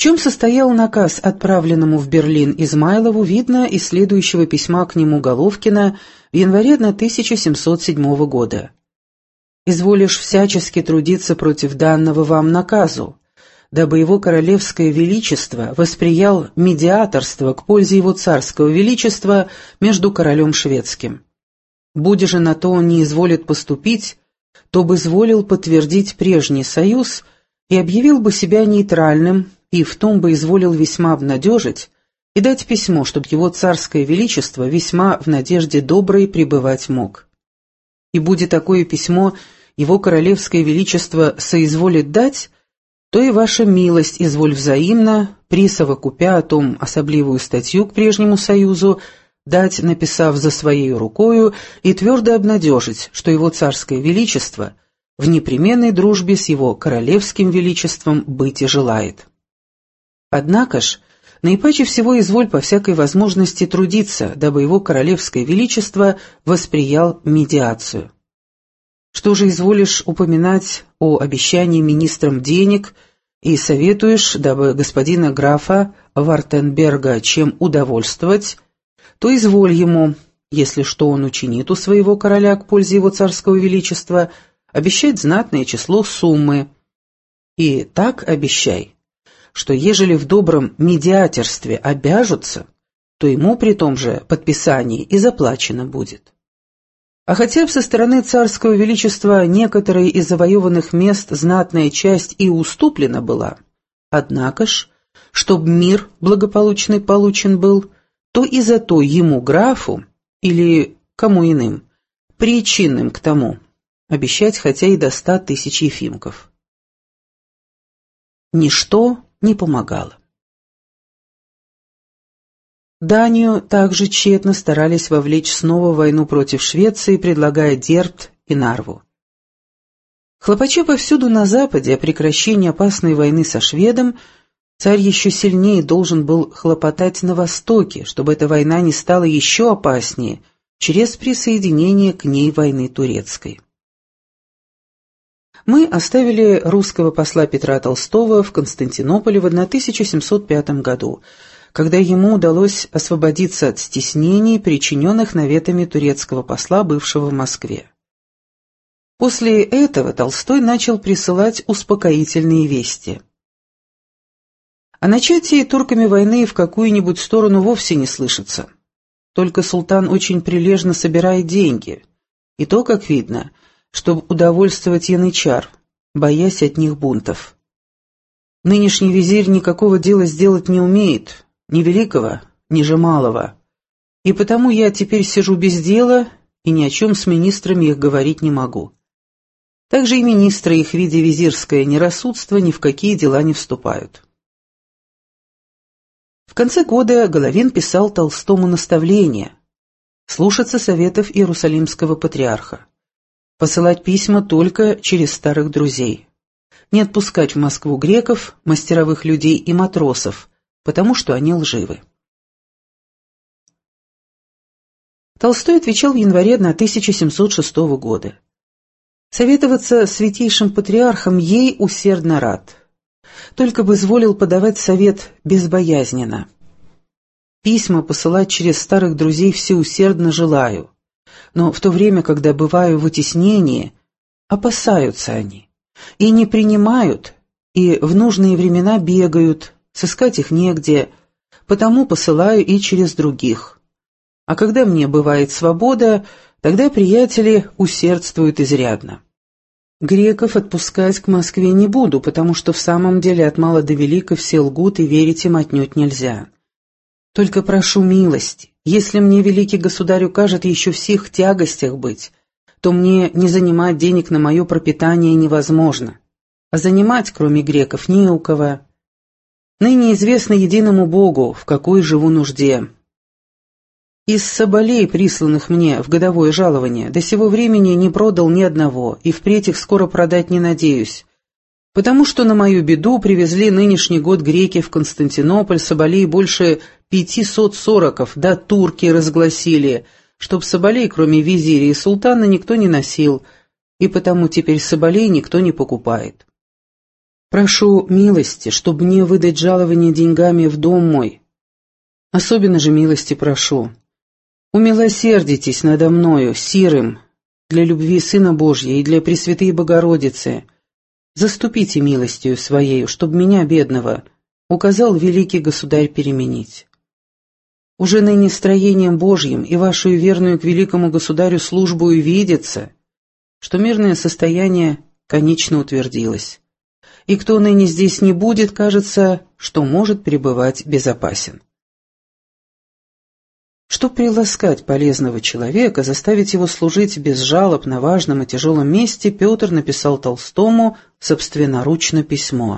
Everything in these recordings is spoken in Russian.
чем состоял наказ, отправленному в Берлин Измайлову, видно из следующего письма к нему Головкина в январе 1707 года. «Изволишь всячески трудиться против данного вам наказу, дабы его королевское величество восприял медиаторство к пользе его царского величества между королем шведским. Буде же на то он не изволит поступить, то бы изволил подтвердить прежний союз и объявил бы себя нейтральным, и в том бы изволил весьма обнадежить и дать письмо, чтоб его царское величество весьма в надежде доброй пребывать мог. И будет такое письмо его королевское величество соизволит дать, то и ваша милость изволь взаимно, присовокупя о том особливую статью к прежнему союзу, дать, написав за своей рукою, и твердо обнадежить, что его царское величество в непременной дружбе с его королевским величеством быть и желает. Однако ж, наипаче всего изволь по всякой возможности трудиться, дабы его королевское величество восприял медиацию. Что же изволишь упоминать о обещании министрам денег и советуешь, дабы господина графа Вартенберга чем удовольствовать, то изволь ему, если что он учинит у своего короля к пользе его царского величества, обещать знатное число суммы. И так обещай, что ежели в добром медиаторстве обяжутся, то ему при том же подписании и заплачено будет. А хотя бы со стороны царского величества некоторые из завоеванных мест знатная часть и уступлена была, однако ж, чтоб мир благополучный получен был, то и за то ему, графу, или кому иным, причинным к тому, обещать хотя и до 100 000 ефимков. Ничто не помогало. Данию также тщетно старались вовлечь снова в войну против Швеции, предлагая Дербт и Нарву. Хлопача повсюду на Западе о прекращении опасной войны со шведом, царь еще сильнее должен был хлопотать на Востоке, чтобы эта война не стала еще опаснее через присоединение к ней войны турецкой. Мы оставили русского посла Петра Толстого в Константинополе в 1705 году, когда ему удалось освободиться от стеснений, причиненных наветами турецкого посла, бывшего в Москве. После этого Толстой начал присылать успокоительные вести. О начатии турками войны в какую-нибудь сторону вовсе не слышится. Только султан очень прилежно собирает деньги, и то, как видно, чтобы удовольствовать янычар, боясь от них бунтов. Нынешний визирь никакого дела сделать не умеет, ни великого, ни же малого, и потому я теперь сижу без дела и ни о чем с министрами их говорить не могу. Также и министры их, видя визирское нерассудство, ни в какие дела не вступают. В конце года Головин писал Толстому наставление слушаться советов Иерусалимского патриарха, посылать письма только через старых друзей, не отпускать в Москву греков, мастеровых людей и матросов, потому что они лживы. Толстой отвечал в январе 1706 года. Советоваться с святейшим патриархом ей усердно рад, только бы изволил подавать совет безбоязненно. Письма посылать через старых друзей всеусердно желаю, но в то время, когда бываю в вытеснении, опасаются они, и не принимают, и в нужные времена бегают, сыскать их негде, потому посылаю и через других. А когда мне бывает свобода, тогда приятели усердствуют изрядно. Греков отпускать к Москве не буду, потому что в самом деле от мала до велика все лгут, и верить им отнюдь нельзя. Только прошу милости, если мне великий государь укажет еще в сих тягостях быть, то мне не занимать денег на мое пропитание невозможно, а занимать, кроме греков, не у кого. Ныне известно единому Богу, в какой живу нужде. Из соболей, присланных мне в годовое жалование, до сего времени не продал ни одного, и впредь их скоро продать не надеюсь, потому что на мою беду привезли нынешний год греки в Константинополь соболей больше 540, да турки разгласили, чтоб соболей, кроме визиря и султана, никто не носил, и потому теперь соболей никто не покупает. Прошу милости, чтобы мне выдать жалование деньгами в дом мой. Особенно же милости прошу. Умилосердитесь надо мною, сирым, для любви Сына Божьей и для Пресвятой Богородицы. Заступите милостью Своею, чтобы меня, бедного, указал великий Государь переменить. Уже ныне строением Божьим и вашу верную к великому Государю службу и видится, что мирное состояние конечно утвердилось. И кто ныне здесь не будет, кажется, что может пребывать безопасен. Чтобы приласкать полезного человека, заставить его служить без жалоб на важном и тяжелом месте, Петр написал Толстому собственноручно письмо.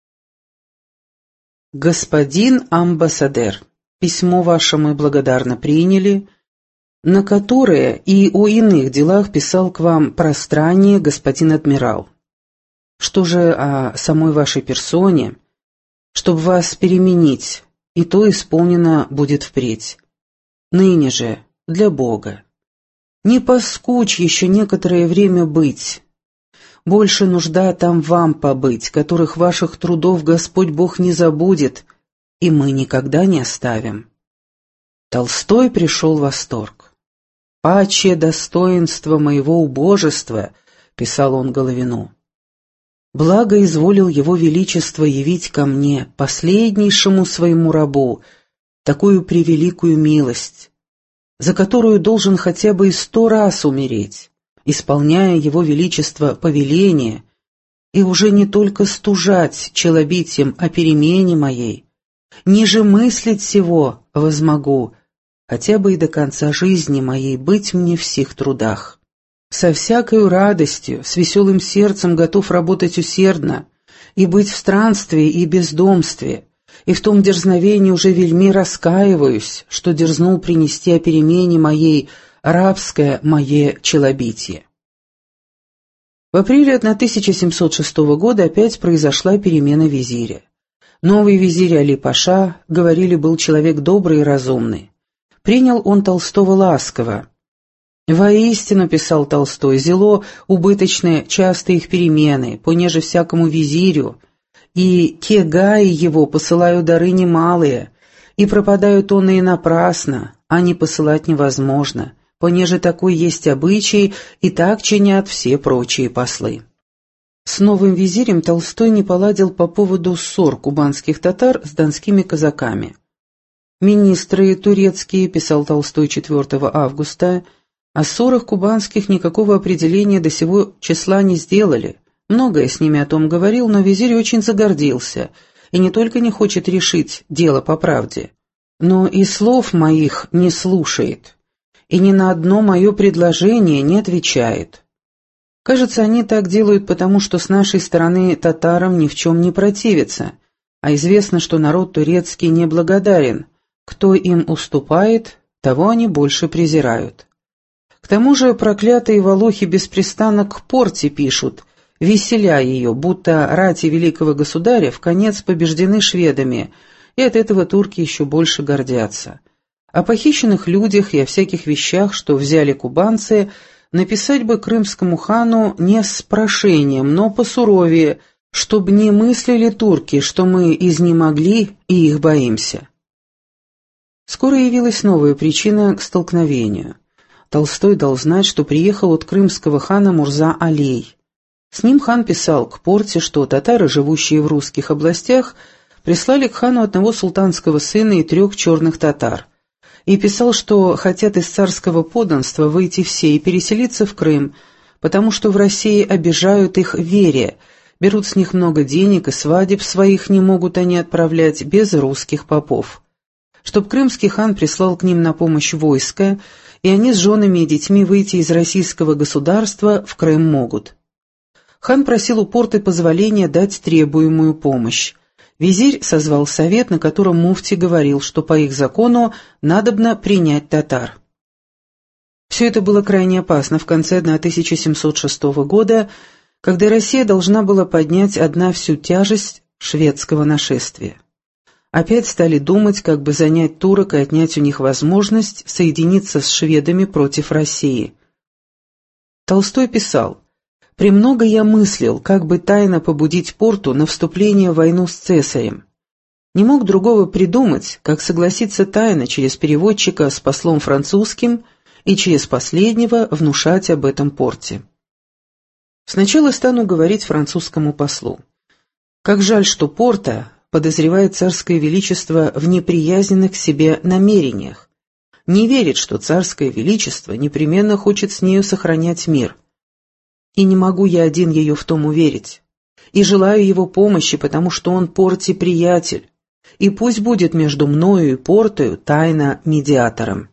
«Господин амбассадер, письмо ваше мы благодарно приняли, на которое и о иных делах писал к вам пространнее господин адмирал. Что же о самой вашей персоне, чтобы вас переменить, и то исполнено будет впредь. Ныне же, для Бога. Не поскучь еще некоторое время быть. Больше нужда там вам побыть, которых ваших трудов Господь Бог не забудет, и мы никогда не оставим». Толстой пришел в восторг. «Паче достоинство моего убожества», — писал он Головину. «Благо изволил его величество явить ко мне, последнейшему своему рабу, такую превеликую милость, за которую должен хотя бы и 100 раз умереть, исполняя его величество повеление, и уже не только стужать челобитием о перемене моей, ниже мыслить сего возмогу, хотя бы и до конца жизни моей быть мне в сих трудах. Со всякою радостью, с веселым сердцем готов работать усердно, и быть в странстве и бездомстве, и в том дерзновении уже вельми раскаиваюсь, что дерзнул принести о перемене моей рабское мое челобитие». В апреле 1706 года опять произошла перемена визиря. Новый визирь Али-Паша, говорили, был человек добрый и разумный. Принял он Толстого ласково. «Воистину, — писал Толстой, — зело убыточные часто их перемены, понеже всякому визирю, и кегаи его посылаю дары немалые, и пропадают он и напрасно, а не посылать невозможно, понеже такой есть обычай, и так чинят все прочие послы». С новым визирем Толстой не поладил по поводу ссор кубанских татар с донскими казаками. «Министры турецкие, — писал Толстой 4 августа, — о ссорах кубанских никакого определения до сего числа не сделали. Многое с ними о том говорил, но визирь очень загордился, и не только не хочет решить дело по правде, но и слов моих не слушает, и ни на одно мое предложение не отвечает. Кажется, они так делают потому, что с нашей стороны татарам ни в чем не противятся, а известно, что народ турецкий неблагодарен, кто им уступает, того они больше презирают. К тому же проклятые волохи беспрестанно к порте пишут, веселя ее, будто рати великого государя вконец побеждены шведами, и от этого турки еще больше гордятся. О похищенных людях и о всяких вещах, что взяли кубанцы, написать бы крымскому хану не с прошением, но посуровее, чтоб не мыслили турки, что мы изнемогли и их боимся. Скоро явилась новая причина к столкновению. Толстой дал знать, что приехал от крымского хана Мурза Алей. С ним хан писал к порте, что татары, живущие в русских областях, прислали к хану одного султанского сына и 3 черных татар, и писал, что хотят из царского подданства выйти все и переселиться в Крым, потому что в России обижают их вере, берут с них много денег и свадеб своих не могут они отправлять без русских попов. Чтоб крымский хан прислал к ним на помощь войско, и они с женами и детьми выйти из российского государства в Крым могут. Хан просил у порты позволения дать требуемую помощь. Визирь созвал совет, на котором муфти говорил, что по их закону надобно принять татар. Все это было крайне опасно в конце 1706 года, когда Россия должна была поднять одна всю тяжесть шведского нашествия. Опять стали думать, как бы занять турок и отнять у них возможность соединиться с шведами против России. Толстой писал: «Премного я мыслил, как бы тайно побудить Порту на вступление в войну с Цесарем. Не мог другого придумать, как согласиться тайно через переводчика с послом французским и через последнего внушать об этом Порте. Сначала стану говорить французскому послу. Как жаль, что Порта подозревает царское величество в неприязненных к себе намерениях, не верит, что царское величество непременно хочет с нею сохранять мир. И не могу я один ее в том уверить. И желаю его помощи, потому что он Порте приятель, и пусть будет между мною и Портою тайно медиатором.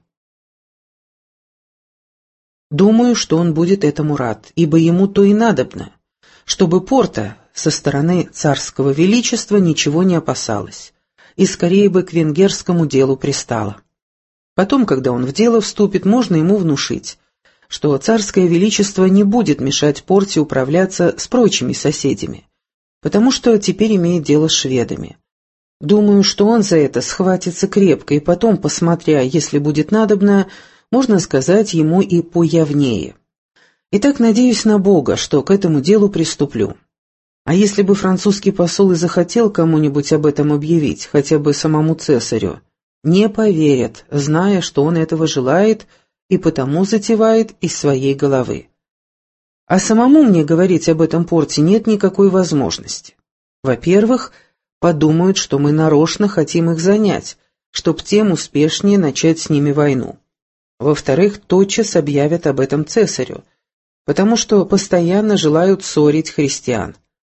Думаю, что он будет этому рад, ибо ему то и надобно, чтобы Порта со стороны царского величества ничего не опасалась, и скорее бы к венгерскому делу пристала. Потом, когда он в дело вступит, можно ему внушить, что царское величество не будет мешать Порте управляться с прочими соседями, потому что теперь имеет дело с шведами. Думаю, что он за это схватится крепко, и потом, посмотря, если будет надобно, можно сказать ему и появнее. Итак, надеюсь на Бога, что к этому делу приступлю. А если бы французский посол и захотел кому-нибудь об этом объявить, хотя бы самому цесарю, не поверят, зная, что он этого желает и потому затевает из своей головы. А самому мне говорить об этом Порте нет никакой возможности. Во-первых, подумают, что мы нарочно хотим их занять, чтоб тем успешнее начать с ними войну. Во-вторых, тотчас объявят об этом цесарю, потому что постоянно желают ссорить христиан.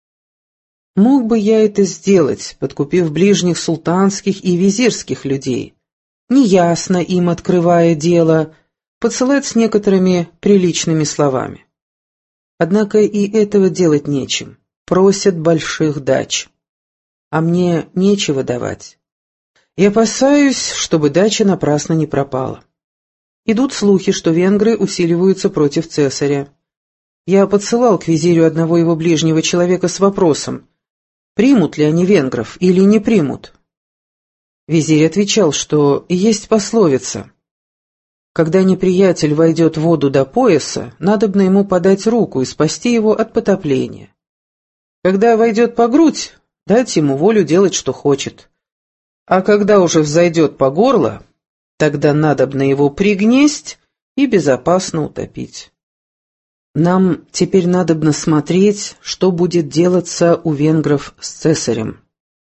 Мог бы я это сделать, подкупив ближних султанских и визирских людей, неясно им открывая дело, посылать с некоторыми приличными словами. Однако и этого делать нечем, просят больших дач. А мне нечего давать. И опасаюсь, чтобы дача напрасно не пропала. Идут слухи, что венгры усиливаются против цесаря. Я подсылал к визирю одного его ближнего человека с вопросом, примут ли они венгров или не примут. Визирь отвечал, что есть пословица: когда неприятель войдет в воду до пояса, надобно ему подать руку и спасти его от потопления. Когда войдет по грудь, дать ему волю делать, что хочет. А когда уже взойдет по горло, тогда надобно его пригнесть и безопасно утопить. Нам теперь надобно смотреть, что будет делаться у венгров с цесарем.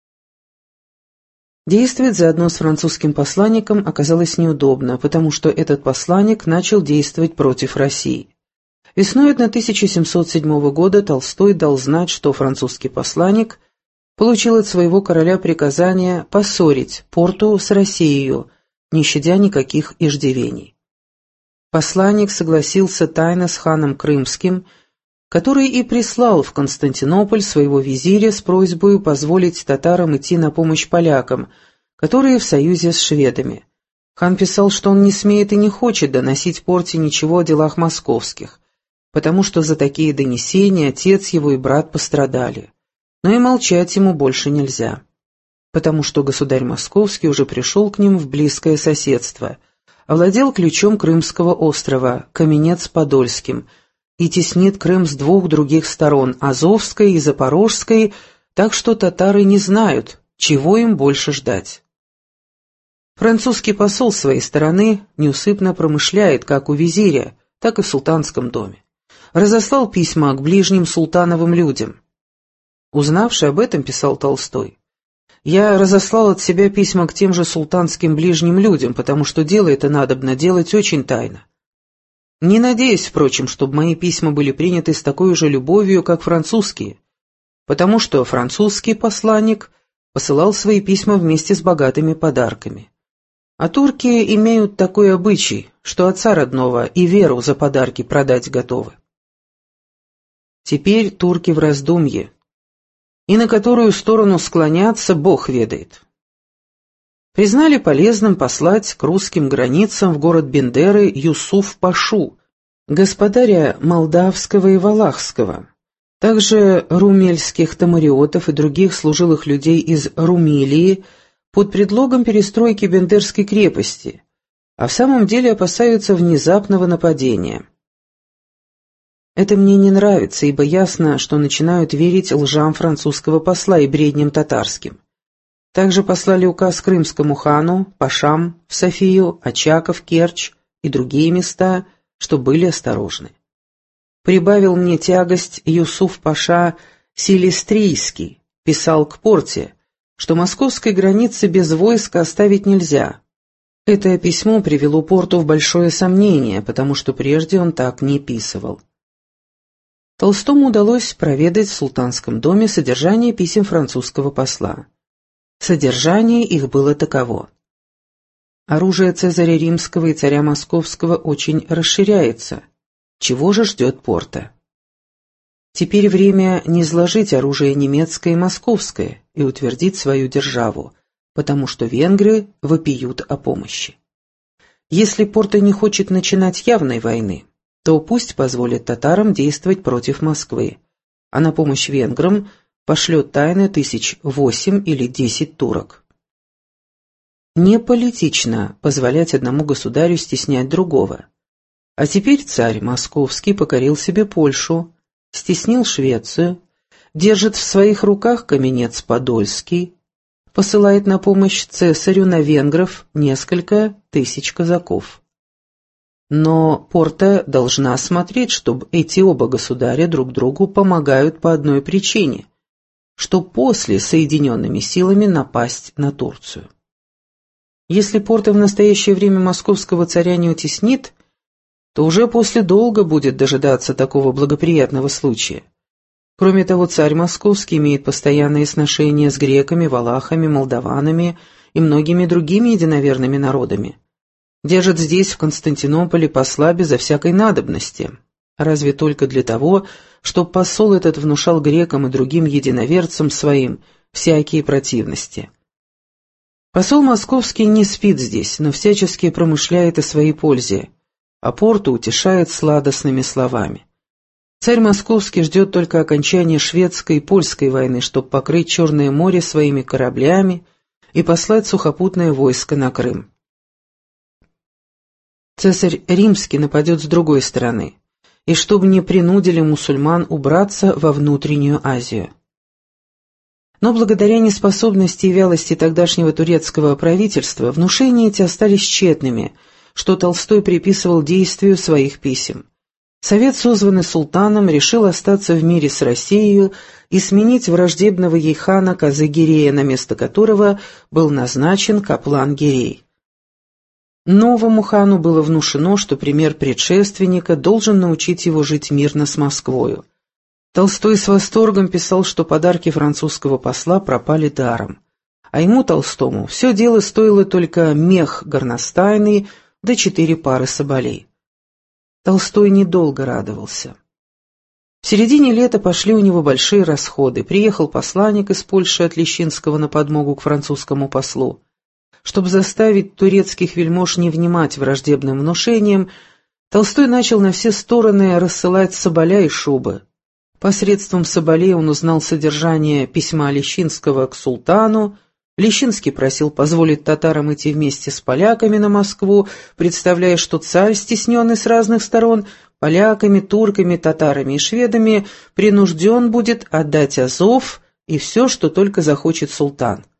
Действовать заодно с французским посланником оказалось неудобно, потому что этот посланник начал действовать против России. Весной 1707 года Толстой дал знать, что французский посланник получил от своего короля приказание поссорить Порту с Россией, не щадя никаких иждивений. Посланник согласился тайно с ханом Крымским, который и прислал в Константинополь своего визиря с просьбой позволить татарам идти на помощь полякам, которые в союзе с шведами. Хан писал, что он не смеет и не хочет доносить Порте ничего о делах московских, потому что за такие донесения отец его и брат пострадали. Но и молчать ему больше нельзя, потому что государь московский уже пришел к ним в близкое соседство, овладел ключом Крымского острова, Каменец-Подольским, и теснит Крым с двух других сторон, Азовской и Запорожской, так что татары не знают, чего им больше ждать. Французский посол с своей стороны неусыпно промышляет как у визиря, так и в султанском доме. Разослал письма к ближним султановым людям. Узнавший об этом, писал Толстой, «Я разослал от себя письма к тем же султанским ближним людям, потому что дело это надобно делать очень тайно. Не надеюсь, впрочем, чтобы мои письма были приняты с такой же любовью, как французские, потому что французский посланник посылал свои письма вместе с богатыми подарками. А турки имеют такой обычай, что отца родного и веру за подарки продать готовы. Теперь турки в раздумье, и на которую сторону склоняться, Бог ведает. Признали полезным послать к русским границам в город Бендеры Юсуф-пашу, господаря Молдавского и Валахского, также румельских тамариотов и других служилых людей из Румелии под предлогом перестройки Бендерской крепости, а в самом деле опасаются внезапного нападения. Это мне не нравится, ибо ясно, что начинают верить лжам французского посла и бредням татарским. Также послали указ крымскому хану, пашам в Софию, Очаков, Керчь и другие места, что были осторожны. Прибавил мне тягость Юсуф-паша Силистрийский, писал к Порте, что московской границы без войска оставить нельзя. Это письмо привело Порту в большое сомнение, потому что прежде он так не писывал. Толстому удалось проведать в султанском доме содержание писем французского посла. Содержание их было таково. Оружие Цезаря Римского и царя Московского очень расширяется. Чего же ждет Порта? Теперь время не сложить оружие немецкое и московское и утвердить свою державу, потому что венгры вопиют о помощи. Если Порта не хочет начинать явной войны, то пусть позволит татарам действовать против Москвы, а на помощь венграм пошлет тайно 8 или 10 турок. Не политично позволять одному государю стеснять другого. А теперь царь Московский покорил себе Польшу, стеснил Швецию, держит в своих руках Каменец Подольский, посылает на помощь цесарю на венгров несколько тысяч казаков. Но Порта должна смотреть, чтобы эти оба государя друг другу помогают по одной причине, что после соединенными силами напасть на Турцию. Если Порта в настоящее время московского царя не утеснит, то уже после долго будет дожидаться такого благоприятного случая. Кроме того, царь московский имеет постоянные сношения с греками, валахами, молдаванами и многими другими единоверными народами. Держит здесь, в Константинополе, посла безо всякой надобности, разве только для того, чтобы посол этот внушал грекам и другим единоверцам своим всякие противности. Посол московский не спит здесь, но всячески промышляет о своей пользе, а Порту утешает сладостными словами. Царь московский ждет только окончания шведской и польской войны, чтобы покрыть Черное море своими кораблями и послать сухопутное войско на Крым. Цесарь Римский нападет с другой стороны, и чтобы не принудили мусульман убраться во внутреннюю Азию. Но благодаря неспособности и вялости тогдашнего турецкого правительства внушения эти остались тщетными, что Толстой приписывал действию своих писем. Совет, созванный султаном, решил остаться в мире с Россией и сменить враждебного ей хана Казы-Гирея, на место которого был назначен Каплан-Гирей. Новому хану было внушено, что пример предшественника должен научить его жить мирно с Москвою. Толстой с восторгом писал, что подарки французского посла пропали даром, а ему, Толстому, все дело стоило только мех горностайный да 4 пары соболей. Толстой недолго радовался. В середине лета пошли у него большие расходы. Приехал посланник из Польши от Лещинского на подмогу к французскому послу. Чтобы заставить турецких вельмож не внимать враждебным внушениям, Толстой начал на все стороны рассылать соболя и шубы. Посредством соболей он узнал содержание письма Лещинского к султану. Лещинский просил позволить татарам идти вместе с поляками на Москву, представляя, что царь, стесненный с разных сторон, поляками, турками, татарами и шведами, принужден будет отдать Азов и все, что только захочет султан.